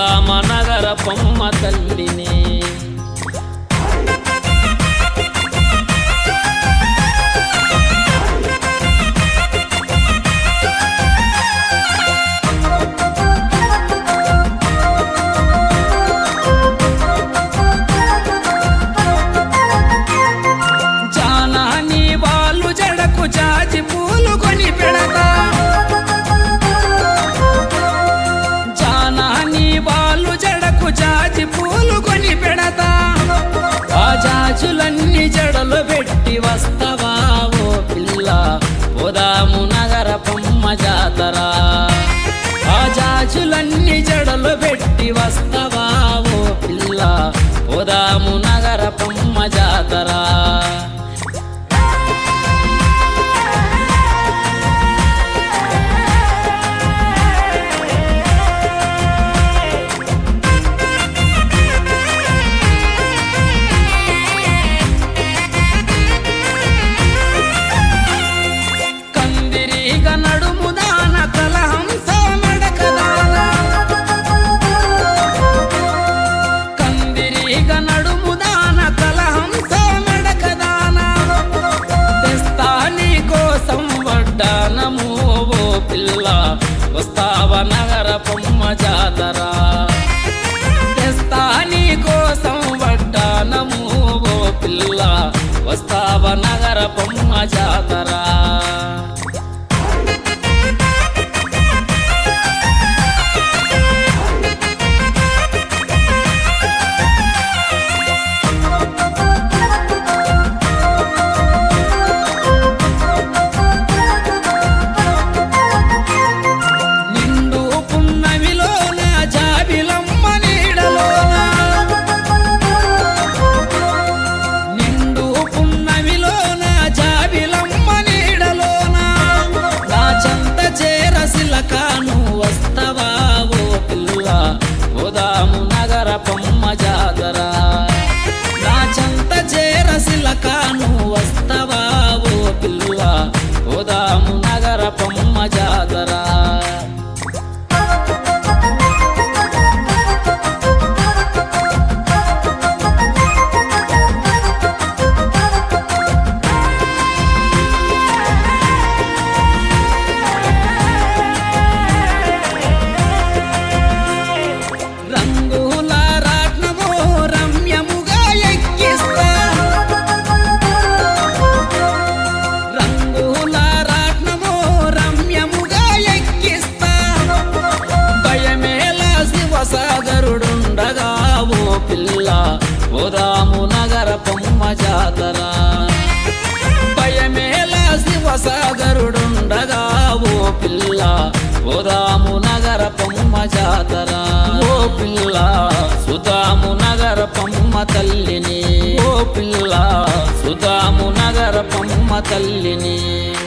సుధామ నగర పొమ్మ తల్లిని జానాని వాళ్ళు జడకు జాజి పూలు కొని పెడతా వాళ్ళు జడకు జాజి పూలు కొని పెడతా ఆ జాజులన్నీ జడలు పెట్టి వస్తవా ఓ పిల్ల పోదాము నగర పొమ్మ జాతర ఆ జాజులన్నీ జడలు పెట్టి వస్తవా ఓ పిల్ల పోదాము నగర పొమ్మ జాతర నడుముదాన కలహంస మడకదాన కందిరీగ నడుముదాన కలహంస మడకదాన తెస్తా నీ కోసం వడ్డానము ఓ పిల్ల వస్తావ నగర పొమ్మ జాతర తెస్తా నీ కోసం వడ్డానము ఓ పిల్ల వస్తావ నగర పొమ్మ జాతర వస్తవా ఓ పిల్ల పోదాము నగర పొమ్మ జాతర నా చెంత చేరసిలకాను వస్తవా ఓ పిల్ల పోదాము నగర పొమ్మ జాతర సాగరుడుండగా ఓ పిల్ల పోదాము నగర పొమ్మ జాతర భయమేల శివసాగరుడుండగా ఓ పిల్ల పోదాము నగర పొమ్మ జాతర ఓ పిల్ల సుధాము నగర పొమ్మ తల్లిని ఓ పిల్ల సుధాము నగర పొమ్మ తల్లిని